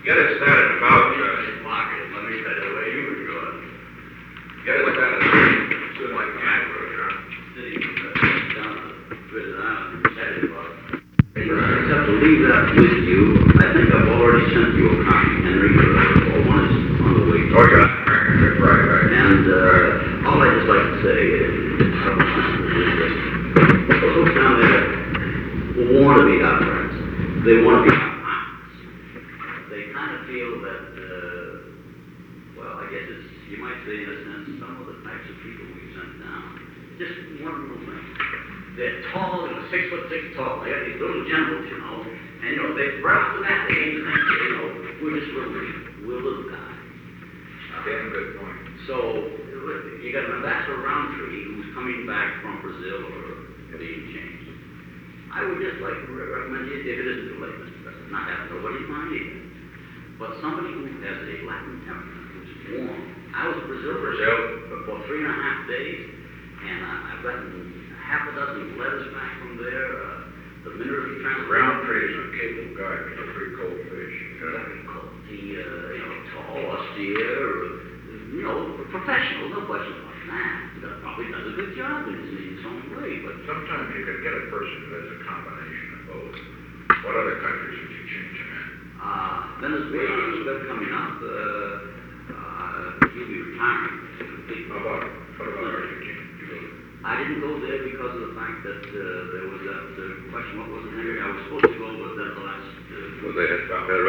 Get us started about, Market, let me tell you the way you were going. get us started, soon like the macro, City, down to Prison Island, Saturday, except to leave that with you, I think I've already sent you a copy, Henry, or one is on the way. Oh, you're Latin American, right. And all I'd just like to say is the folks down there want to be our friends. They want to be our partners. They kind of feel that, well, I guess it's, you might say in a sense, some of the types of people we've sent down, just one little thing. They're tall, 6'6" tall. They got these little generals, you know, and they right off the bat they ain't think, we're just we're little guys. Damn good point. So you got an Ambassador Roundtree who's coming back from Brazil or being changed. I would just like to recommend you, if it isn't too late, Mr. President, not having nobody's mind either, but somebody who has a Latin temperament, who's warm. I was in Brazil for 3.5 days, and I've gotten half a dozen letters back from there. The Minister of Transport. Roundtree is a capable guy, he's a pretty cold fish. Very cold. He, tall, austere, professional, no question about that. He probably does a good job in his own way, but Sometimes you can get a person who has a combination of both. What other countries would you change him in? Venezuela's been coming up. He'll be retiring. What about Argentina? I didn't go there because of the fact that there was that question, what was it, Henry? I was supposed to go, but then the last... Well, they had I think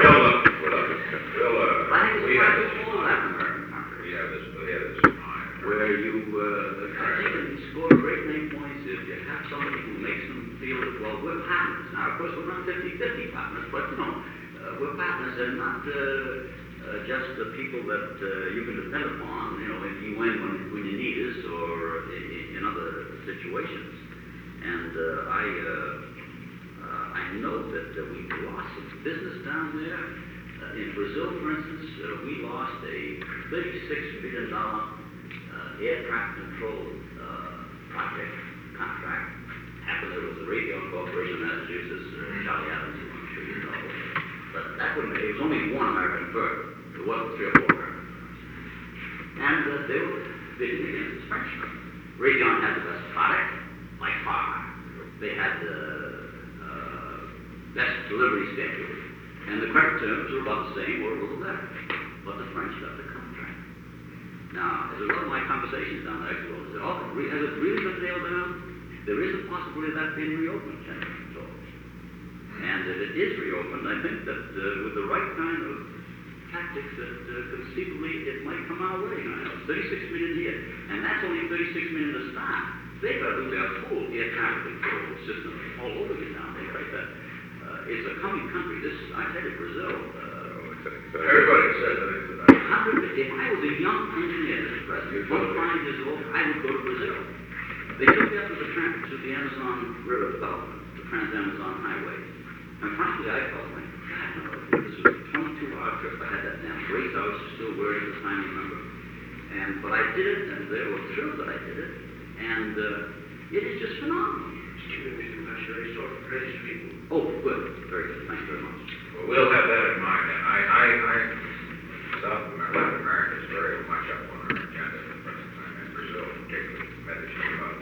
We it's have quite this, a small Latin American country. we have this in mind. Where you, I think you can score great name points if you have somebody who makes them feel that, well, we're partners. Now, of course, we're not 50-50 partners, but, we're partners and not just the people that you can depend upon, if you win when you need us or in other situations. And I know that we've lost some business down there. In Brazil, for instance, we lost a $36 million air traffic control project contract. Happened there was the Raytheon Corporation of Massachusetts, Charlie Adams, who I'm sure you know. But it was only one American firm. There wasn't 3 or 4 American firms. And they were bidding against the French firm. Raytheon had the best product, by far. They had the best delivery schedule. And the credit terms were about the same or a little better. But the French got the contract. Now, as a result of my conversations down there, I said, has it really been nailed down? There is a possibility of that being reopened, General. And if it is reopened, I think that with the right kind of tactics that conceivably it might come our way. Now, 36 million here, and that's only 36 million to start. They've got to do their full air traffic control system all over again now. They right that. It's a coming country. I tell you, Brazil. Everybody says that it's a If I was a young engineer, Mr. President, 25 years old, I would go to Brazil. They took me up to the Amazon River development, the Trans-Amazon Highway. And frankly, I felt like, God, this was a 22-hour trip. I had that damn race I was still wearing at the time, remember. But I did it, and they were thrilled that I did it. And it is just phenomenal. I'm sure he's talking crazy people. Oh, good. Very good. Thanks very much. Well, we'll have that in mind. And Latin America is very much up on our agenda at the present time, and Brazil, particularly, Medellin, about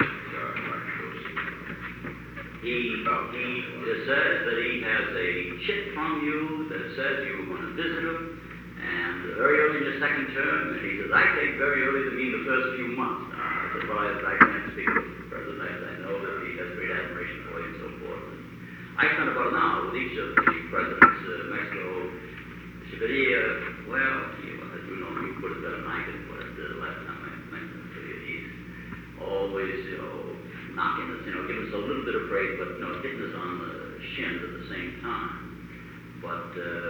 He says that he has a chit from you that says you want to visit him, and very early in his second term, and he says, I take very early to mean the first few months. I said, well, I can't speak with the President. I know that he has great admiration for you and so forth. And I spent about an hour with each of the presidents, Mexico, Siberia, well, you put it better than I can put it. The last time I mentioned it to you, he's always, knocking us, giving us a little bit of praise, but hitting us on the shins at the same time. But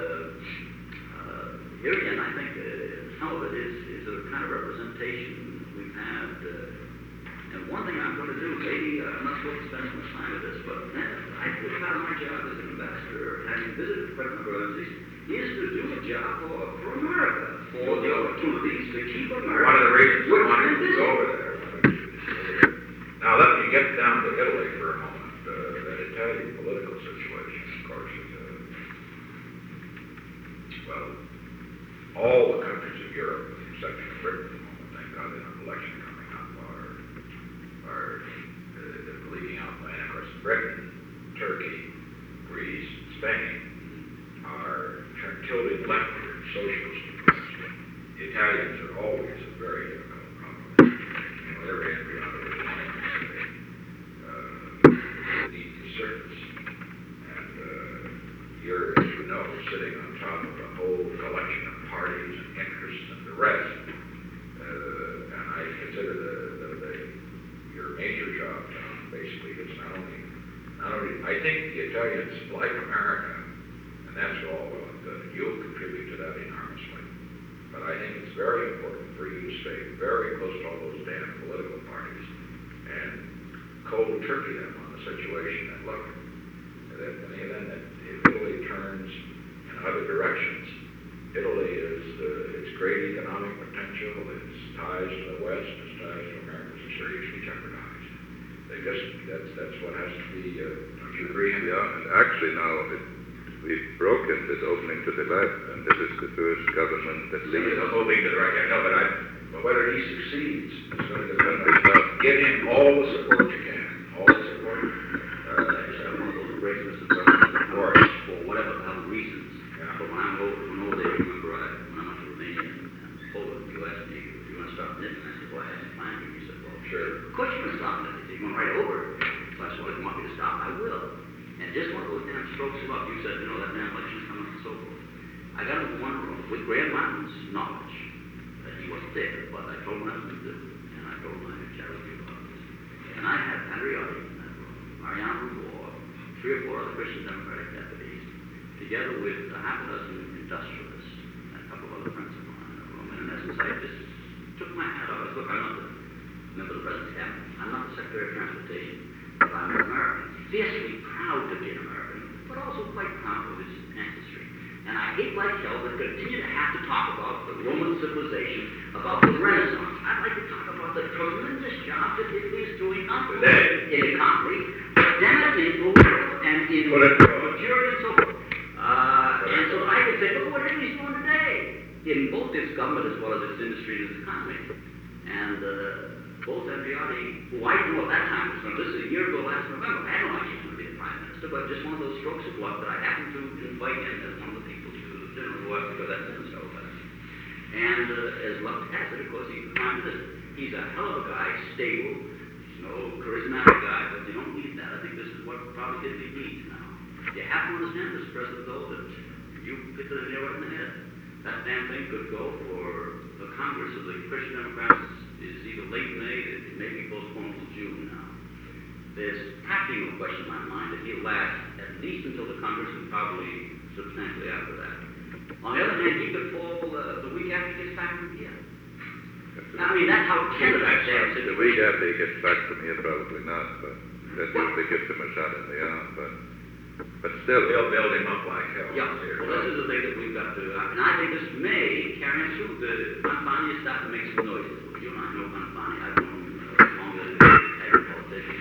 here again, I think some of it is a kind of representation we've had. And one thing I'm going to do, maybe I'm not supposed to spend so much time with this, but I think part of my job as an ambassador, having visited President Bernanke, is to do a job for America, for the opportunities to keep America. One of the reasons we wanted to go over there. Now, let me get down to Italy for a moment. That Italian political situation, of course, is of all the countries of Europe, with the exception of Britain at the moment, thank God they have an election coming up, are leading out plan. Of course, Britain, Turkey, Greece, Spain are tilted leftward, socialist. The Italians are always a very difficult problem. Whatever entry out of the line, beneath the surface. And you're, as you know, sitting on top of a whole collection of parties and interests and the rest. And I consider your major job, John, basically, is not only, I think the Italians like America, and that's all well and good, and you'll contribute to that enormously. But I think it's very important for you to stay very close to all those damn political parties and cold turkey them on the situation that look, that in the event that if Italy turns in other directions, Italy is its great economic potential, its ties to the West, its ties to America are seriously jeopardized. They just, that's what has to be, don't you agree? Yeah, and actually now we've broken this opening to the left, and this is the first government that leads. Moving to the right, I know, but whether he succeeds, it's going to give him all the support you can, all the support. It's one of those bracelets of course, for whatever the hell reasons. Yeah. But when I was over there, remember, when I went to Romania and Poland, you asked me, "Do you want to start knitting?" I said, "Well, I haven't planned to." He said, "Well, Sure. of course you can start knitting. You're going right over." So I said, "Well, if you want me to stop, I will." And just one of those damn strokes of luck, you said, you know, that damn election's coming and so forth. I got into one room with Graham Martin's knowledge that he wasn't there, but I told him what I was going to do. And I told him I knew charity about this. And I had Andreotti in that room, Mariano Rubor, 3 or 4 other Christian Democratic deputies, together with a half a dozen industrialists and a couple of other friends of mine in the room. And in essence, I just took my hat off. I said, look, I'm not the member of the President's cabinet. I'm not the Secretary of Transportation, but I'm an American. Fiercely proud to be an American, but also quite proud of his ancestry. And I hate like hell to continue to have to talk about the Roman civilization, about the Renaissance. I'd like to talk about the tremendous job that Italy is doing not only in economy, but damn it, in political and in security and so forth. And so I could say, look what Italy's doing today, in both its government as well as its industry and its economy. And both Andreotti, who I didn't know at that time, so this is a year ago last November, I had no idea he was going to be the Prime Minister, but just one of those strokes of luck that I happened to invite in as one of the people to the dinner who have to go that dinner so fast. And as luck has it, of course, he's the Prime Minister. He's a hell of a guy, stable, he's no charismatic guy, but you don't need that. I think this is what probably Italy needs now. You have to understand, Mr. President, though, that you hit the nail right in the head. That damn thing could go for the Congress of the Christian Democrats is either late May, it may be postponed till June now. There's practically no question in my mind that he'll last at least until the Congress and probably substantially after that. On the other hand, he could fall the week after he gets back from here. I mean, that's how tender that damn situation. The week after he gets back from here, probably not, but that usually gives him a shot in the arm, but still. They'll build him up like hell. Yeah, well, this is the thing that we've got to, and I think this may carry us through. Fanfani is starting to make some noises. You and I know Fanfani. I've known him longer than every politician.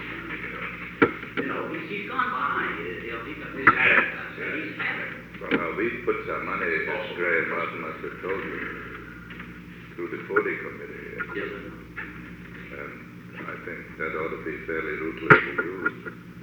You know, he's gone by. You know, he's had it. He's had it. Well, we put some money, as Graham Martin must have told you, through the 40 committee. Yes, sir. And I think that ought to be fairly ruthlessly used.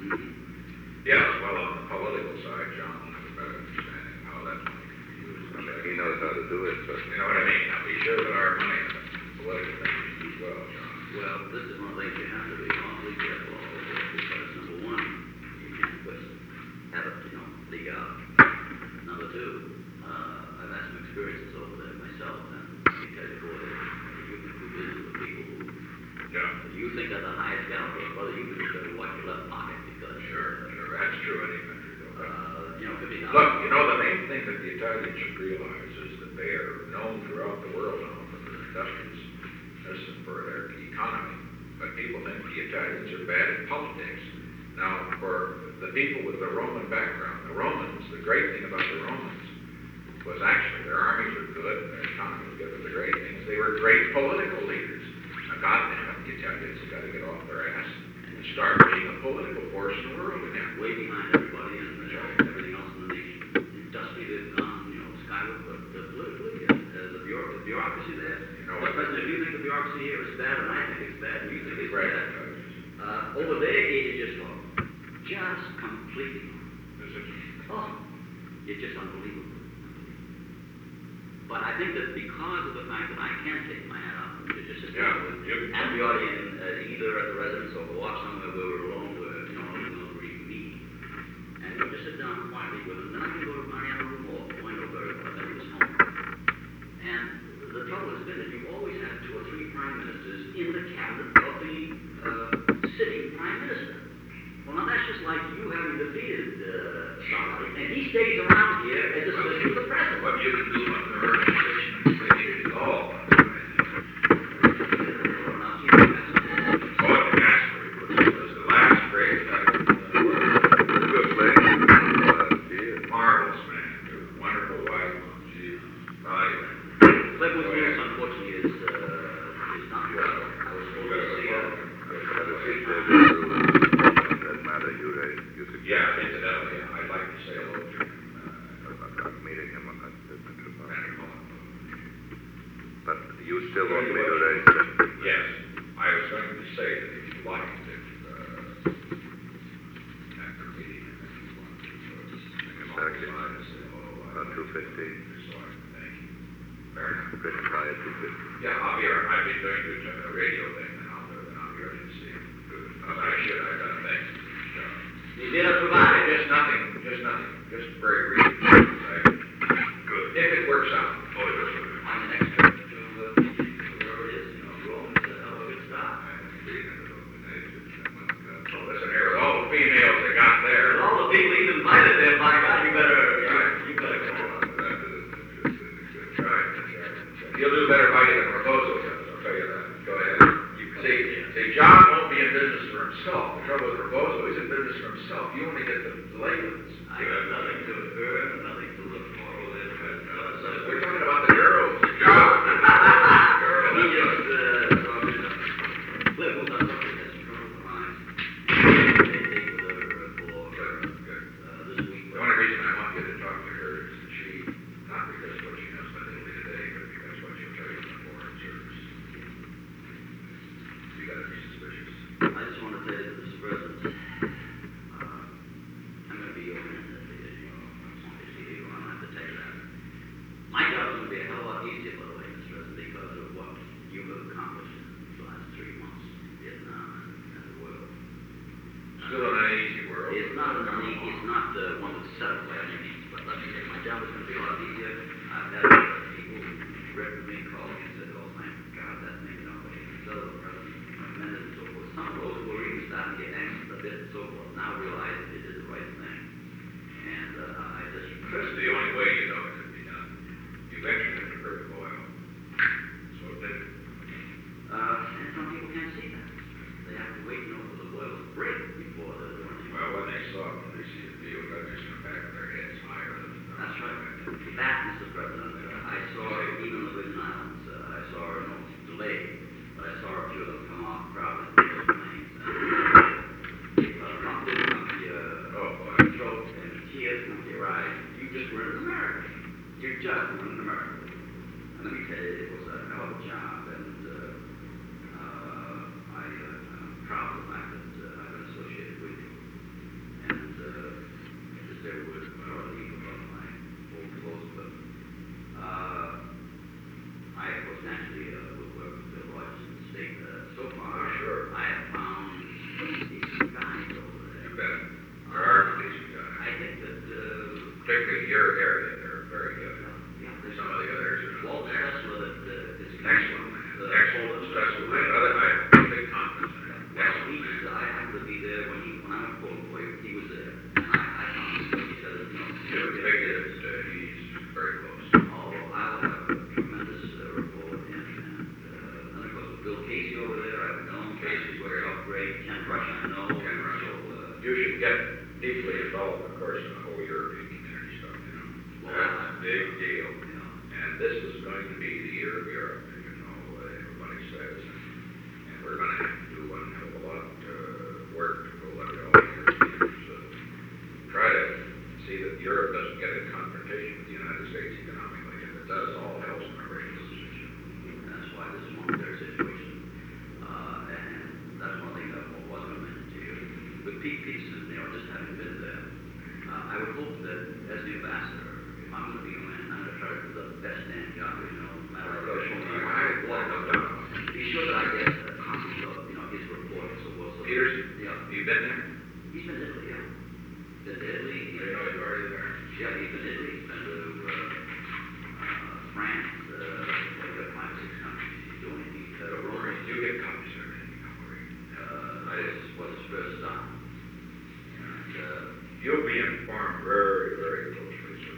Yes, well, on the political side, John will have a better understanding of how that money can be used. I mean, he knows how to do it, but You know what I mean? Now, be sure that our money in the political thing is used well, John. Well, this is one of the things you have to be awfully careful of, because number one, you can't just have it, you know, leak out. Number two, I've had some experiences over there myself, and I can tell you, boy, you can do business with people who you think are the highest caliber, brother, you better watch your left pocket, because Sure, that's true in any country, though. you know, Look, you know, the main thing that the Italians should realize is that they are known throughout the world now for their industriousness and for their economy. But people think the Italians are bad at politics. Now, for the people with the Roman background, the Romans, the great thing about the Romans was actually their armies were good, their economy was good, but the great thing is they were great political leaders. Now, goddamn it, the Italians have got to get off their ass and start being a political force in the world again. way behind everybody and everything else in the nation. Industrially, they've gone, you know, skyward, but politically, the bureaucracy there. You know Mr. what? President, if you think the bureaucracy here is bad, and I think it's bad, and you think it's Right. bad, over there it is just horrible. Just completely. Is it? Oh, it's just unbelievable. But I think that because of the fact that I can take my hat off and just sit down with everybody either at the residence or walk somewhere where we're alone, where, you know, we can meet, and just sit down quietly with them, then I can go to Mariana Room or I know very well that he was home. And the trouble has been that you always have 2 or 3 prime ministers in the cabinet of the sitting prime minister. Well, now that's just like you having defeated somebody, and he stays around here as assistant to the president. What you can do on the organization is create it all. Oh, the gas rate was the last rate that Good place last year. marvelous, man. Wonderful wife. She valued. Cliffwood News, unfortunately, is not well. I was supposed to see her. Had a seat there to that matter you raised. You could Yeah, incidentally, I'd like to say hello to I'm meeting him on that business about. Manny. But you still want me to raise that? Yes, I was going to say that if you liked it, after meeting, if you want to, Exactly. About 2:15. Thank you. Fair enough. Pretty quiet, 2:15. Yeah, I'll be here. I've been doing the radio thing, and I'll be ready to see him. I should. I've done things. You did us provide. Just nothing. Just very brief. Good. If it works out. Oh, it does. On the next trip to wherever it is, you know, Rome is a hell of a good stop. So listen here, with all the females they got there. And all the people he's invited there, by God, you better go. You'll do better by getting a proposal, I'll tell you that. Go ahead. See, John won't be in business for himself. The trouble with the proposal, he's in business for himself. You only get the labels. I have nothing to earn, nothing to look forward to. We're talking about the girls. John! He just, Cliff was on something that's compromised. They take with her for this week. The only reason I want you to talk to her is that she, not because of what she knows about Italy today, but because what she'll tell you in the foreign service. You gotta be suspicious. I just want to tell you that, Mr. President, I'm going to be your man that day, as you know. Obviously, you don't have to tell you that. My job is going to be a hell of a lot easier, by the way, Mr. President, because of what you have accomplished in the last 3 months in Vietnam and the world. Still an uneasy world. It's not one that's settled by any means, but let me tell you, my job is going to be a lot easier. I've had people who read with me, called me and said, oh, thank God, that maybe nobody can settle the president, recommended and so forth. Some of those who were even starting to get anxious a bit and so forth now realize that they did the right thing. And I just That's the only way you know it can be done. You ventured into perfect oil. So it did. and some people can't see that. They have to wait, for the oil to break before they're doing anything. Well, when they saw it, when they see the deal, they're just in the back of their heads higher than. That's right. That, Mr. President, I saw even the Virgin Islands, I saw no delay, but I saw a few of them come off proudly from those planes and lump it up to your throat and tears come to your eyes. You just were in America. You just were in America. And let me tell you, it was a hell of a job, and I'm proud of the fact that I've been associated with you. And just every word of leave above my old clothes, but I, of course, naturally would work with Bill Rogers in the state. So far, Sure. I have found some decent guys over there. You bet. There are decent guys. I think that, Particularly your area, they're very good. yeah, there's Some of the others are Walter excellent. Tesla that is Excellent. the Excellent. Poland Special. Tesla. I have big confidence in him. Well, I happened to be there when I went Poland boy, he was there. And I found him, he said, He's big, he's very close. Oh, I'll have a tremendous rapport with him. And then, of course, with Bill Casey over there, I've known Casey's worked out great. Ken Rush, I know. Ken Rush. So, You should get deeply involved, of course, in the whole European community stuff, you know. Well, That's a big deal. you know, And this is going to be the year of Europe, you know, everybody says. And we're going to have to do one hell of a lot work to go look at all the Europeans. Try to see that Europe doesn't get in confrontation with the United States economically. If it does, all hell's gonna break loose. That's why this monetary situation, and that's one thing that was going to mention to you. With Pete Peterson, just having been there, I would hope that as the ambassador, if I'm going to be a man, I'm going to try to do the best damn job, no matter what. Be sure that I get a copy of, his report, so we'll. Peterson? Yeah. You been there? He's been to Italy, yeah. Been to Italy. I didn't know you were already there. Yeah, he's been to Italy. He's been to France. Like 5 or 6 countries. He's doing it. He's Rory, you get copies of everything, don't worry. This was his first stop. And, You'll be informed very, very closely, so.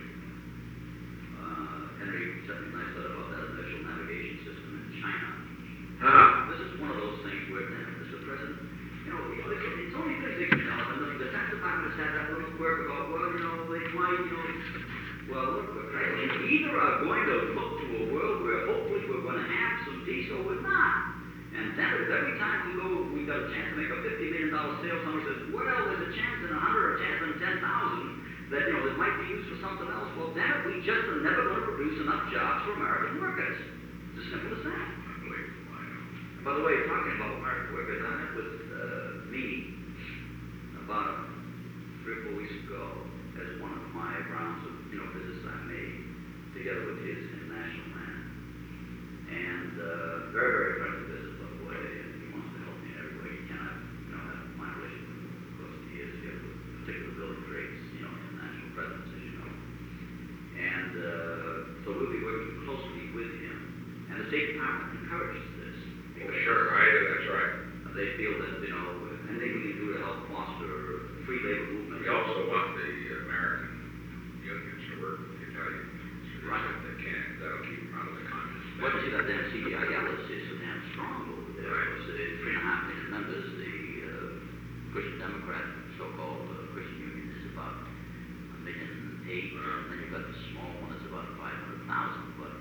Henry sent me a nice letter about that initial navigation system in China. This is one of those things where, Mr. President, it's only things they can tell us. And the Defense Department has had that little quirk about, they might, look, we either are going to look to a world where hopefully we're going to have some peace or we're not. And that is every time we go, we got a chance to make a $50 million sale, someone says, well, there's a chance in 100 or a chance in 10,000 that, that might be used for something else. Well, then we just are never going to produce enough jobs for American workers. It's as simple as that. Unbelievable, I know. By the way, talking about American workers, I met with me about 3 or 4 weeks ago as one of my rounds of visits I made together with his international man. And very, very friendly visit, by the way, and he wants to help me in every way he can. I've had my relationship with him across the years. We have a particular building trades, international presence, as you know. And so we'll be working closely with him. And the State Department encourages this. Sure, that's right. They feel that, anything we can do to help foster free labor movement. We also want the American unions to work with the Italian unions. Right. If they can, that'll keep them out of the communist. Well, see, that damn CDIL is so damn strong over there. Right. It's 3.5 million members. The Christian Democrat, so-called Christian Union, is about 1.8 million. And then you've got the small one that's about 500,000. But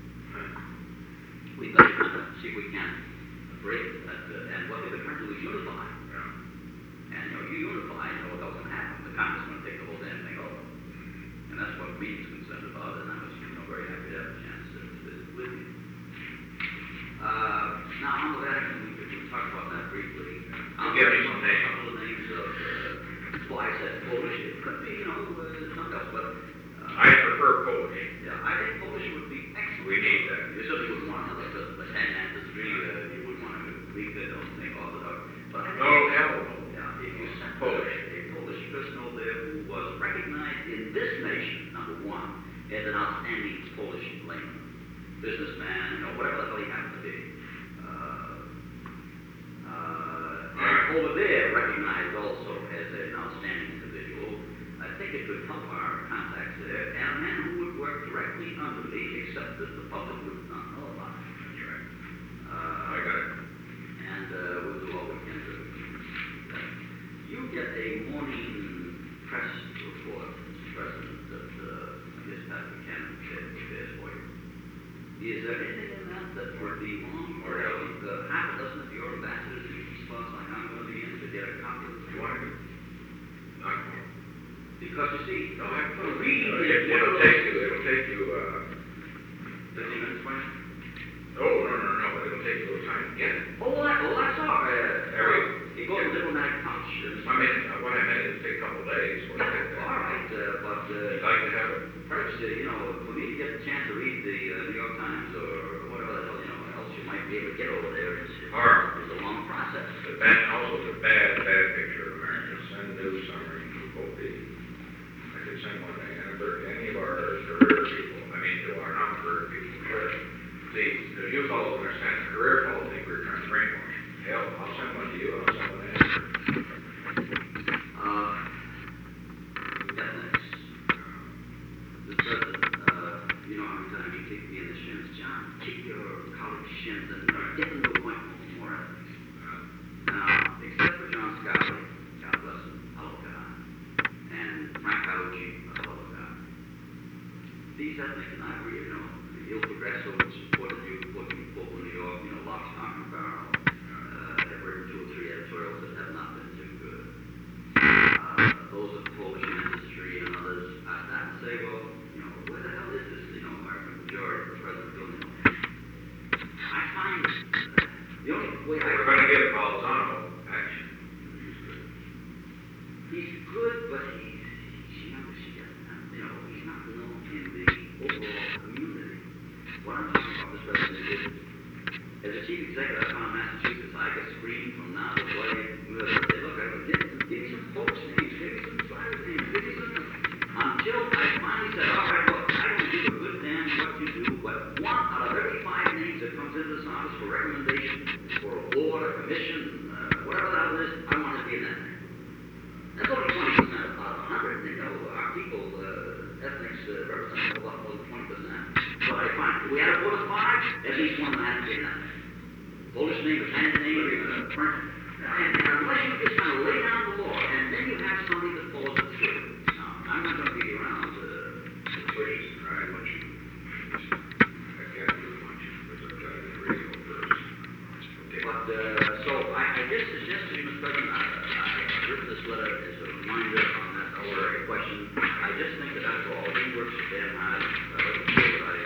we've got to see if we can break that. And what they've been trying to do is unify. Yeah. And you unify, what else can happen? The Congress is going to take the whole damn thing over. And that's what me is concerned about, and I was very happy to have a chance to visit with you. Now, on the Vatican, we talked about that briefly. I'll give me a some names. couple of names of, well, I said Polish, it could be, something else, but... I prefer Polish. Yeah, I think Polish would be excellent. We need that. You certainly wouldn't want another ancestry, you wouldn't want to leave it, don't make Orthodox. But I think, No, hell no. yeah, if you sent Polish. a Polish person over there who was recognized in this nation, number one, as an outstanding Polish layman, businessman, whatever the hell he happened to be. And over there, recognized also as an outstanding individual, I think it could help our contacts there, and a man who would work directly under me, except that the public would not know about it. That's right. I got it. And we'll do all we can to you get a morning press report, Mr. President, that I guess Pat Buchanan prepares for you. Is there anything in that that would be wrong? Or half a dozen of your ambassadors in spots like I'm going to be in to get a copy of the You want to? Not more. Because you see, No, I'm reading it'll take you, 15 minutes, Frank? no, it'll take you a little time to get it. Oh, that's all right. It goes a diplomatic touch. What I meant is take a couple of days. All right, but You'd like to have it. first, for me to get the chance to read the New York Times or whatever the hell, else you might be able to get over there, it's a long process. Also, it's a bad picture of America. Send news summary to both the, I could send one to any of our career people, to our non-career people. Sure. See, the you fellows understand, the career fellows think we're trying to brainwash. Hell, I'll send one to you, and I'll send one to him. That next. The president, how many times you kick me in the shins, John? Kick your college shins and get them to a point more ethics. Now, except for John Scotty, God bless him, hello God, and Frank Cauchy, hello God. These ethnics, and I agree, the Il Progresso supported you, putting people in New York, lock, stock, and barrel. I've written 2 or 3 editorials that have not been too good. Those of Polish ancestry and others, I start to say, well, where the hell is this, American majority? chief executive of Massachusetts, I could scream from now to bloody say, look, give me some folks' names, give me some drivers' names, give me some... Until I finally said, all right, look, I don't give a good damn what you do, but one out of every 5 names that comes into this office for recommendation, for a board, a commission, whatever that is, I want to be in that name. That's only 20% out of 100. You know, our people, ethnics represent a lot more than 20%. So I find if we had a board of 5, at least one had to be in that name. Polish name, Italian name, or even a French. And unless you just kind of lay down the law, and then you have somebody that follows it through. Now, I'm not going to be around Please, I want you, I can't do much, because I've got to read it first. Okay. But, so I just suggest to you, Mr. President, I've written this letter as a reminder on that or a question. I just think that after all, he works damn hard. I'd like to say that I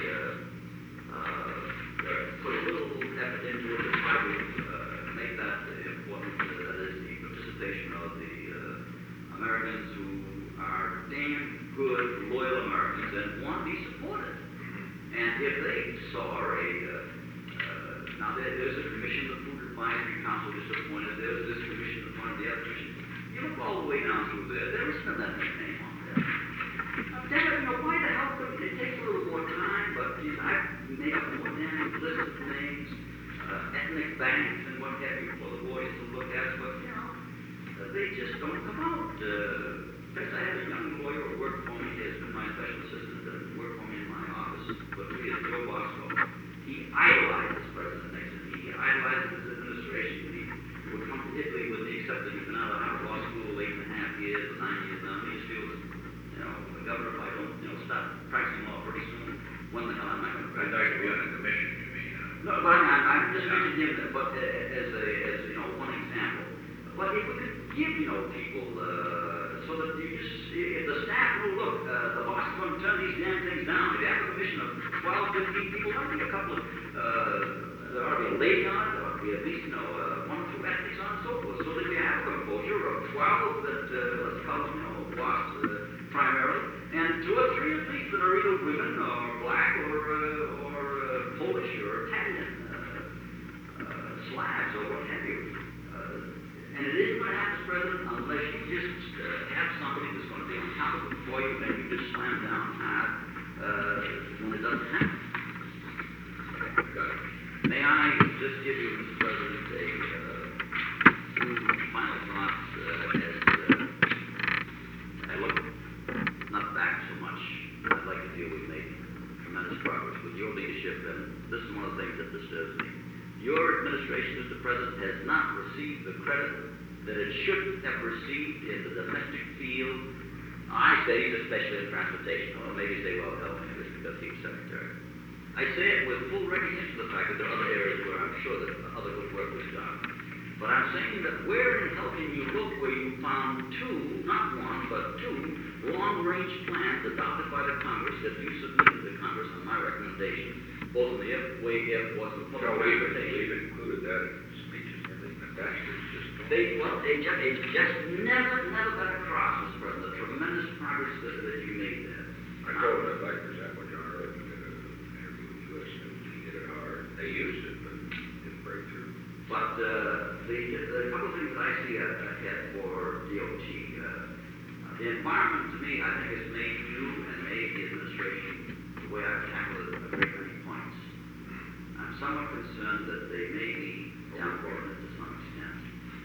put a little effort into it to try to make that important, that is the participation of the Americans who are damn good, loyal Americans and want to be supported. And if they saw now there's a commission, the Food Advisory Council is appointed, there's this commission appointed, the other commission. You look all the way down through there isn't that much name on there. Damn it, why the hell couldn't it take a little more time, but I've made up more damn list of names, ethnic banks and what have you for the boys to look at, but they just don't come out. First, I had a young lawyer who worked for me, he has been my special assistant and worked for me in my office, but he is Joe Bosco. He idolizes President Nixon. He idolizes his administration. He would come to Italy with me, except that he's been out of Harvard Law School 8.5 years or 9 years now. He just feels, the governor, if I don't, stop practicing law pretty soon, when the hell am I going to I'd practice? like to be on a commission, you mean? No, but I'm just mentioning him, but as one example. But if we could give, people, so that you just, if the staff will look, the boss is going to turn these damn things down. If you have a commission of 12, 15 people, I think a couple of, there ought to be a lady on it, there ought to be at least, 1 or 2 ethics on it, so forth, so that we have a composure of 12 that, let's call them, boss, primarily, and 2 or 3 at least that are either women or black or Polish or Italian, Slavs or what have you. And it isn't going to happen, Mr. President, unless you just have somebody that's going to be on top of it for you and you just slam down hard when it doesn't happen. May I just give you, Mr. President, few final thoughts as I look not back so much. I'd like to feel we've made tremendous progress with your leadership, and this is one of the things that disturbs me. Your administration, Mr. President, has not received the credit that it should have received in the domestic field. I say, especially in transportation, or maybe say, well, help me, because he's secretary. I say it with full recognition of the fact that there are other areas where I'm sure that other good work was done. But I'm saying that where in hell can you look where you found 2, not 1, but 2 long-range plans adopted by the Congress that you submitted to Congress on my recommendation, both in the way airports and public transportation. We've included that in speeches, I think, the bastards just don't. It just never got across, Mr. President, the tremendous progress that you made there. I told I'd like to present what John Earl did an interview with U.S. News. He hit it hard. They used it, but didn't break through. But the couple of things that I see ahead for DOT, the environment to me, I think, has made you and made the administration the way I've tackled it at a great many points. I'm somewhat concerned that they may be downvoted to some extent.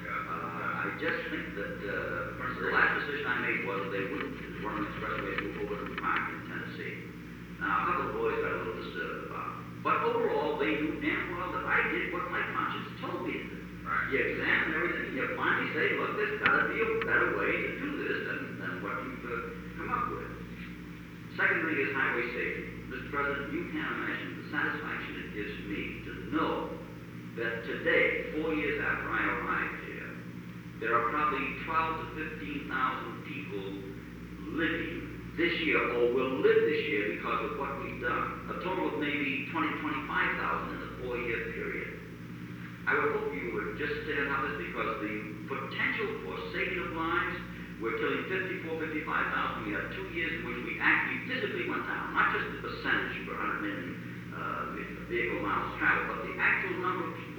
I just think that, for instance, the last decision I made was that they wouldn't run an expressway through Overland Park in Tennessee. Now, a couple of boys got a little disturbed about it. But overall, they knew damn well that I did what my conscience told me to do. Right. You examine everything, and you finally say, look, there's got to be a better way to do this than what you've come up with. Second thing is highway safety. Mr. President, you can't imagine the satisfaction it gives me to know that today, 4 years after I arrived here, there are probably 12 to 15,000 people living this year or will live this year because of what we've done. A total of maybe 20, 25,000 in the 4-year period. I would hope you would just stand on this because the potential for saving of lives, we're killing 54, 55,000. We had 2 years in which we actually physically went down, not just the percentage per 100 million vehicle miles traveled, but the actual number of people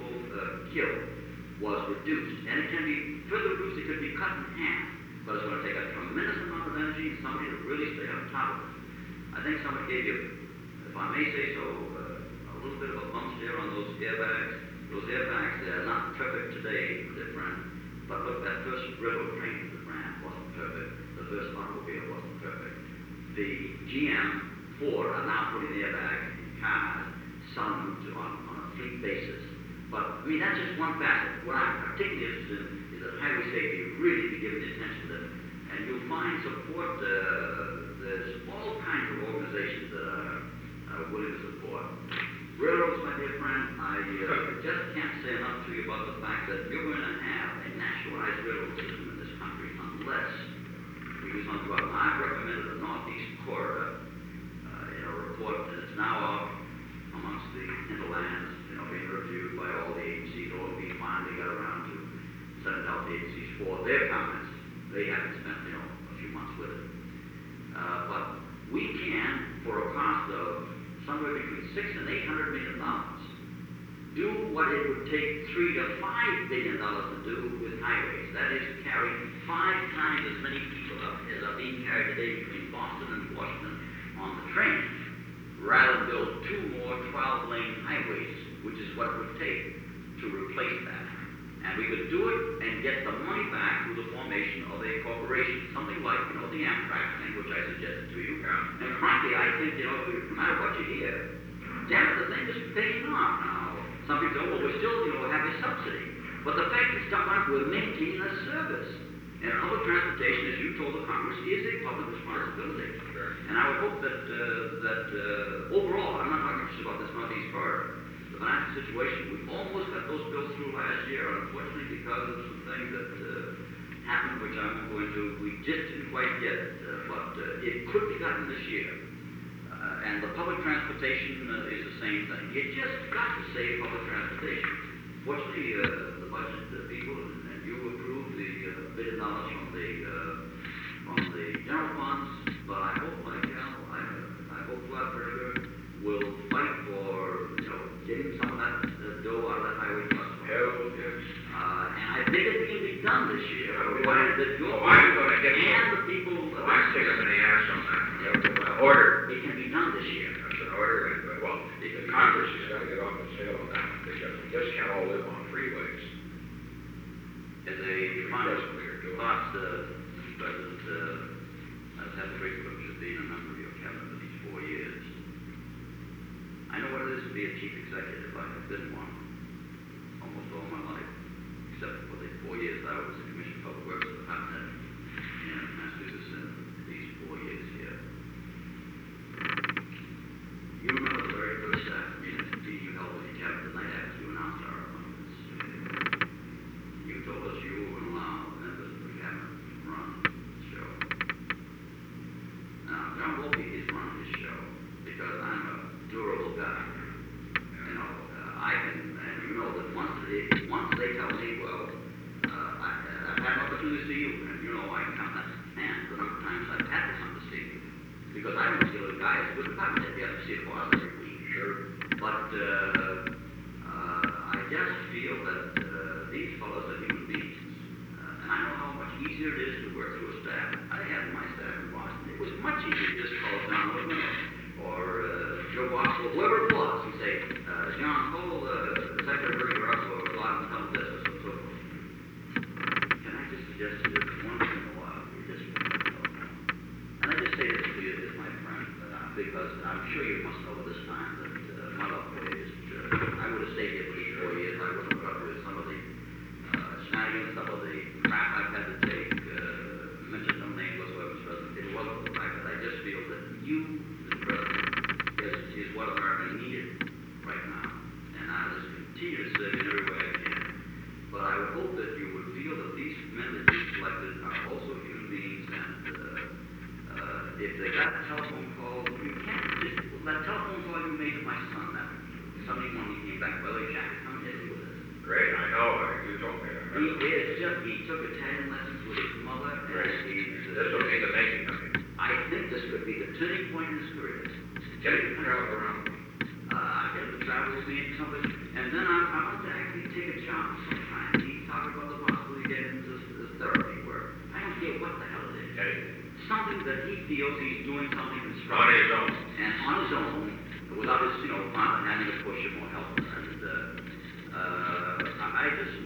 kill was reduced, and it can be further reduced, it could be cut in half, but it's going to take a tremendous amount of energy and somebody to really stay on top of it. I think somebody gave you, if I may say so, a little bit of a bump there on those airbags. Those airbags, they're not perfect today, they're brand, but look, that first railroad train that ran wasn't perfect. The first automobile wasn't perfect. The GM Ford are now putting airbags in cars, selling them on a fleet basis. But, I mean, that's just one facet. What I'm particularly interested in is that highway safety really be given the attention to it. And you'll find support, there's all kinds of organizations that are willing to support. Railroads, my dear friend, I just can't say enough to you about the fact that you're going to have a nationalized railroad system in this country unless we do something about it. I've recommended the Northeast Corridor in a report that is now out amongst the hinterlands, being reviewed by all the agencies. OMB finally got around to sending out the agencies for their comments. They haven't spent, a few months with it. But we can, for a cost of somewhere between $600 and $800 million, do what it would take $3 to $5 billion to do with highways. That is, carry 5 times as many people as are being carried today between Boston and Washington on the train, rather than build 2 more 12-lane highways, which is what it would take to replace that. And we could do it and get the money back through the formation of a corporation, something like, the Amtrak thing, which I suggested to you. Yeah. And frankly, I think, no matter what you hear, damn it, the thing is paying off now. Some people say, well, we still, have a subsidy. But the fact is, we're maintaining a service. And public transportation, as you told the Congress, is a public responsibility. Sure. And I would hope that overall, I'm not talking just about this Northeast Corridor, the financial situation, we almost got those bills through last year, unfortunately, because of some things that happened, which I won't go into. We just didn't quite get it, but it could be gotten this year. And the public transportation is the same thing. You just got to save public transportation. Fortunately, the budget people, and you approved the $1 billion from the general funds, but I hope, I hope Vlad Berger will fight for, getting some of that dough out of that highway trust fund. Hell, yes. And I think it can be done this year, provided that your I'm going to get and the people. I'm sticking in the ass on that. Order. It can be done this year. That's an order, and, the Congress has got to get off the sail on that one, because we just can't all live on freeways. As a final thought, Mr. President, I've had the great privilege of being a member of your cabinet for these 4 years. I know what it is to be a chief executive. I have been one almost all my life, except for the 4 years that I was the Commissioner of Public Works at the Department in Massachusetts in these 4 years here. You remember the very first staff meeting you held with your cabinet the night after you announced our appointments. You told us you would allow members of the cabinet to run the show. Now, John Volpe is running this show because I'm a durable guy. I can, and that once they tell me, well, I've had an opportunity to see you, and I can count that hand the number of times I've had this on to see you. Because I don't see those guys with the department that you have to see the boss every week. Sure. But I just feel that these fellows are human beings. And I know how much easier it is to work through a staff. I had my staff in Boston. It was much easier to just call John Woodman or Joe Box or whoever it was and say, John, call Secretary Berger up or go out and tell him this or so forth. Can I just suggest to you that once in a while you just and I just say this to you as my friend, because I'm sure you must know at this time that my love for you is, I would have stayed here for these 4 years. I would have put up with some of the shenanigans, some of the crap I've had to take, mention no names whatsoever, Mr. President. It wasn't the fact that I just feel that you, Mr. President, is what America needed right now. And I'll just continue to serve in every way I can. But I would hope that you would feel that these men that you selected are also human beings, and if they got a telephone call, you can't just, that telephone call you made to my son that Sunday morning he came back, well, Jack is coming to with us. Great, I know, you told me that. He took Italian lessons with his mother, and this will be the making of it. I think this could be the turning point in his career. Get him to travel around. Get him to travel with me and somebody, and then I want to actually On his own. And on his own, without his, father having to push him or help him. And, I just,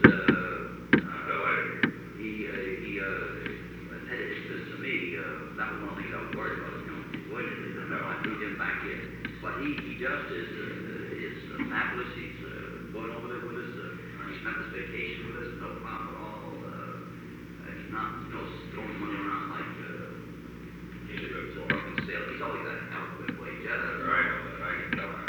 he admitted this to me, that was one of the things I was worried about, why did they not lead him back in? But he just is fabulous, he's, going over there with us, he spent his vacation with us, no problem at all, he's not, throwing money around like, he's a good fucking sailor, he's always that hell of a good wage, Right, I can tell him.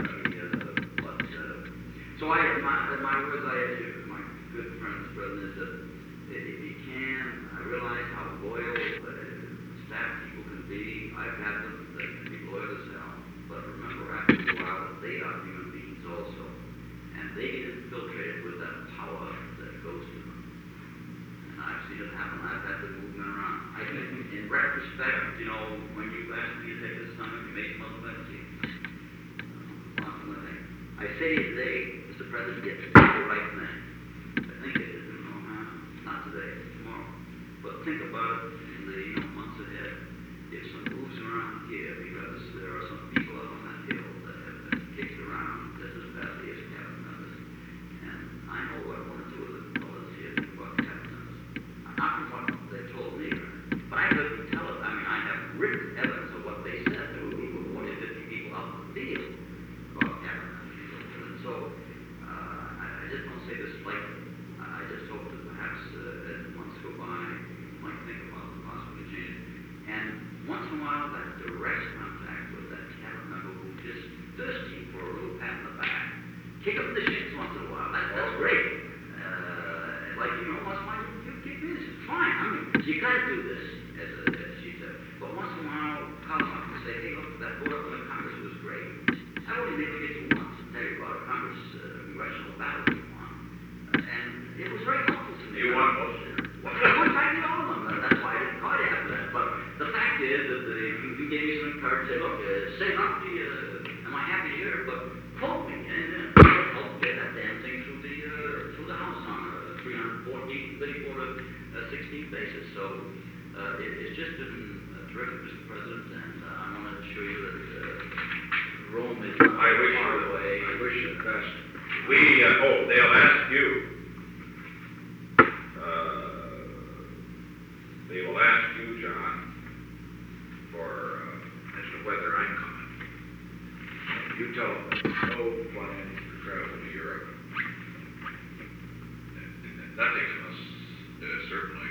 So my words I have to my good friends, brothers, is that if you can, I realize how loyal staff people can be. I've had them that can be loyal as hell. But remember, after a while, that they are human beings also. And they get infiltrated with that power that goes to them. And I've seen it happen. I've had to move them around. I think, in retrospect, when you asked me to take this time, you made some other I say to you today, Mr. President, you did the right thing. I think it is, not today, tomorrow. But think about it in the months ahead. If some moves around here, because there are some people up on that hill that have been kicked around just as badly as cabinet members. And I know what one or two of the fellows here think about cabinet members. Not from what they told me, but I heard them tell it. I mean, I have written evidence of what they said. There were 40 or 50 people out in the field about cabinet members. So, I just don't say this lightly. I just hope that perhaps as months go by, you might think about the possibility of change. And once in a while, that direct contact with that cabinet member who is thirsty for a little pat in the back. Kick up the shins once in a while. That's great. Once in a while, you kick this. It's fine. I mean, you got to do this, as she said. But once in a while, call them up and say, hey, look, that vote up in the Congress was great. I only never get to once and tell you about a Congress congressional battle we won. And it was very helpful to me. You won most of them. Well, I won practically all of them. That's why I didn't call you after that. But the fact is that you gave me some encouragement. Say, look, say not to you, am I happy to hear it, but quote me. And help get that damn thing through the House on a 334 to 16 basis. So it's just been terrific, Mr. President, and I want to assure you that Rome is not far away. I wish you the best. They'll ask you. They will ask you, John, as to whether I'm coming. You tell them no plans for travel to Europe. And nothing unless certainly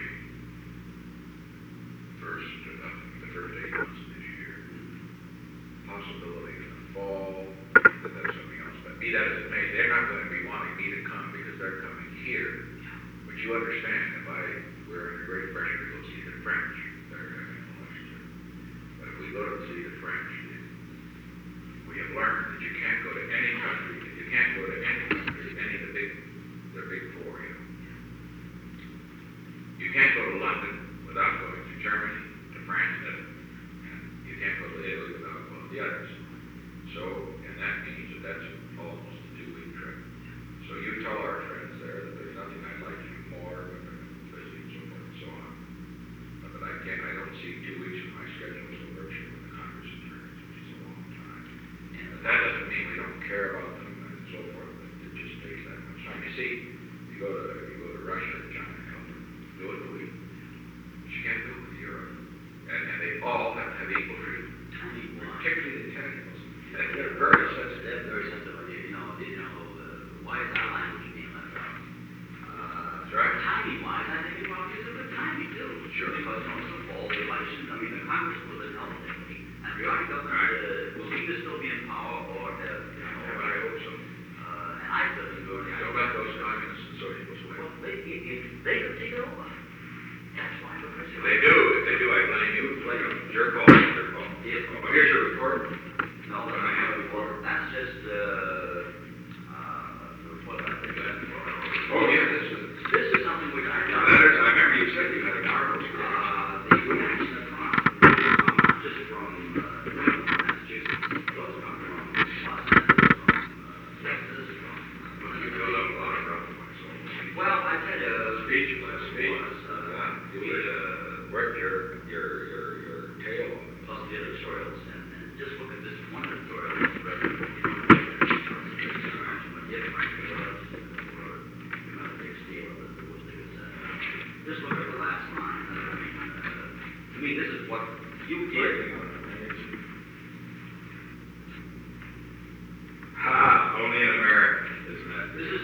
the first 8 months of this year. Possibility in the fall, that that's something else. But be that as it may, they're not going to be wanting me to come because they're coming here. But you understand, we're under great pressure to go see the French. They're having an election. But if we go to see the French, we have learned that you can't go to any country, any of the big four, You can't go to London without going to Germany, to France, and you can't go to Italy without one of the others. So, and that means that's almost a 2-week trip. So you tell our friends there that there's nothing I'd like to do more, but they're busy and so forth and so on. But I don't see 2 weeks of my schedule so virtually when the Congress adjourns, which is a long time. And that doesn't mean we don't care about them and so forth, but it just takes that much time. You see, you go to Russia or China, do it in a week. But you can't do it with Europe. And they all have to have equal freedom. Particularly the Italians. They're very sensitive. They're very sensitive. Why is our language being left out? That's right. Timing-wise, I think it's a good timing, too. Sure. Because it's the fall, the election, the Congress will have held it. And the party government will either still be in power or have, I hope so. And I feel it's good. Don't let those communists and socialists win. Well, they could take it over. That's why the president. If they do, I blame you. Your call. Oh, here's your report. No, I have a report. that's just the report I think I have for. Oh, yeah, This is something which I got. letters. I remember you said you had an article. The reaction from just from Massachusetts, those come from Los Angeles, from Texas, from. You built up a lot of rough myself. Well, I said Speech last week. was, We worked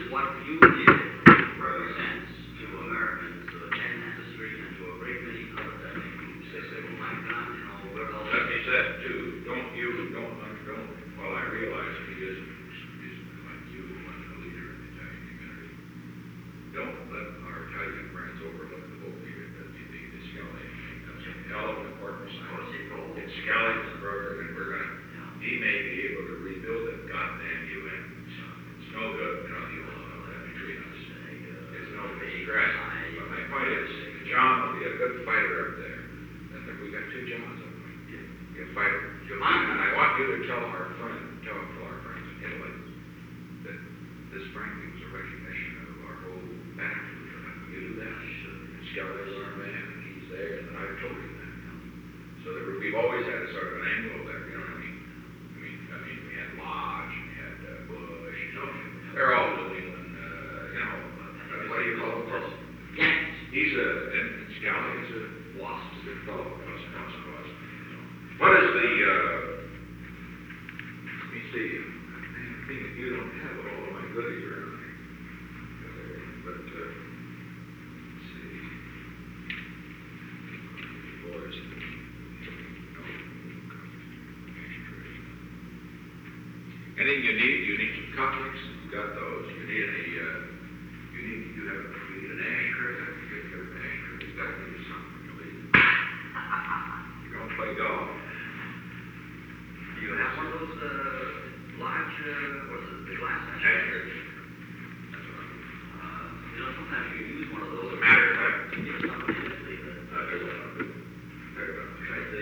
what you did represents to Americans and as a street and to a great many other ethnic groups. They say, well, my God, you know, we're all... Let me say too, well, I realize he is like you, one the leader in the Italian community. Don't let our Italian friends overlook the whole thing that the Scally. That's a hell of an important sign. It's Scally and Berger, and we're gonna, he may be able to rebuild that goddamn UN. It's no good, you know, you all know that between us. It's no stress. But my point is, John will be a good fighter up there. And we got two Johns up there. You can fight him. And I want you to tell our friends in Italy that this frankly was a recognition of our whole attitude for them. You do that. Scally's our man, and he's there, and I've told him that. So that we've always had a sort of an angle there, you know what I mean? I mean, we had Lodge, and we had Bush, you know, they're all New England, you know, what do you call them? Yankees. He's and Scally is a wasp, a good fellow. What is the, let me see, I'm thinking you don't have all of my goodies around here. But, let's see. Boys. Anything you need some cufflinks, you got those. You need any, you need an ashtray, I can get you an ashtray. You gotta give you something to eat. You're gonna play golf. You have one of those large, what's it, the glass Ashtrays. That's what you know, sometimes you use one of those. As a matter of fact, You get something in Italy that, try the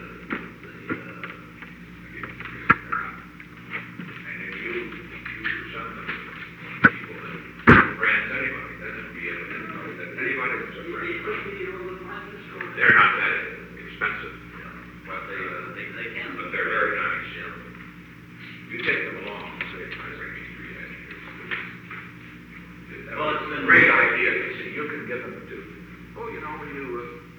and if you use something, people that brands anybody, doesn't be anybody who's a friend. They're not that expensive, but they can. but they're very nice. You take them along and say, I bring me 3 ashtrays. Well, it's been a great idea. You see, you can give them to, oh, you know, when you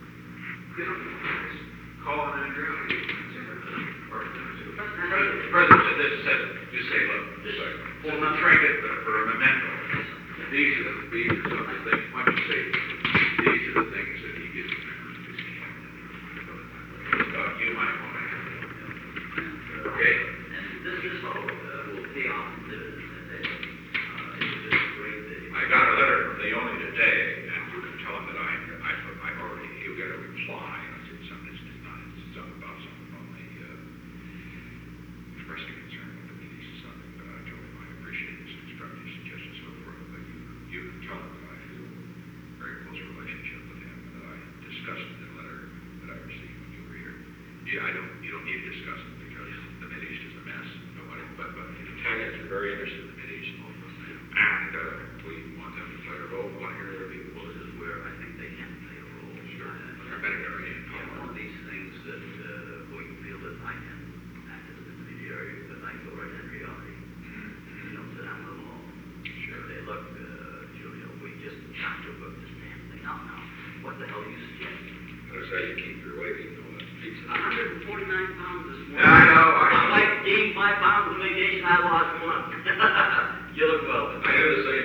call an Andrew, or President said this, said, just say, look, just like, well, not trinket, but for a memento. These are some of the things, why don't you say, these are the things that he gives members to see. You might want to have them. Okay? And this fellow will pay off in dividends. It's just great that I got a letter from Leone today, and you can tell him that I've already, he'll get a reply. I said, something, it's not, it's something about something only, expressing concern with the meetings or something, but I told him I appreciate his constructive suggestions and so forth, but you can tell him that I feel a very close relationship with him, and that I discussed the letter that I received when you were here. You don't need to discuss it because the Mideast is a mess. Nobody, but the Italians are very interested in the Mideast, and we want them to play a role. We want to hear their views. Well, this is where I think they can play a role. Sure. They're Mediterranean. One of these things that where you feel that I can act as an intermediary, that I can go right in reality. You don't sit down with them all. Sure. They look, Julio, we just got to book this damn thing out now. What the hell do you suggest? That's how you keep your weight, you know, that's pizza. 149 pounds this morning. Yeah, I know. My wife gained 5 pounds of vacation. I lost 1. You look well. I do the same